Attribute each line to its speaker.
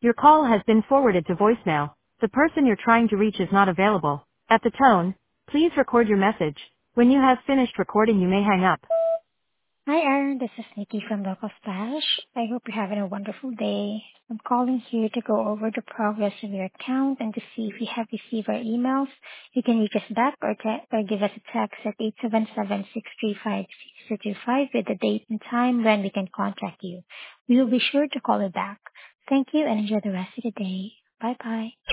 Speaker 1: Your call has been forwarded to voicemail. The person you're trying to reach is not available. At the tone, please record your message. When you have finished recording, you may hang up.
Speaker 2: Hi, Aaron. This is Nikki from Local Splash. I hope you're having a wonderful day. I'm calling here to go over the progress of your account and to see if you have received our emails. You can reach us back or give us a text at 877-635-6225 with the date and time when we can contact you. We will be sure to call you back. Thank you and enjoy the rest of the day. Bye-bye.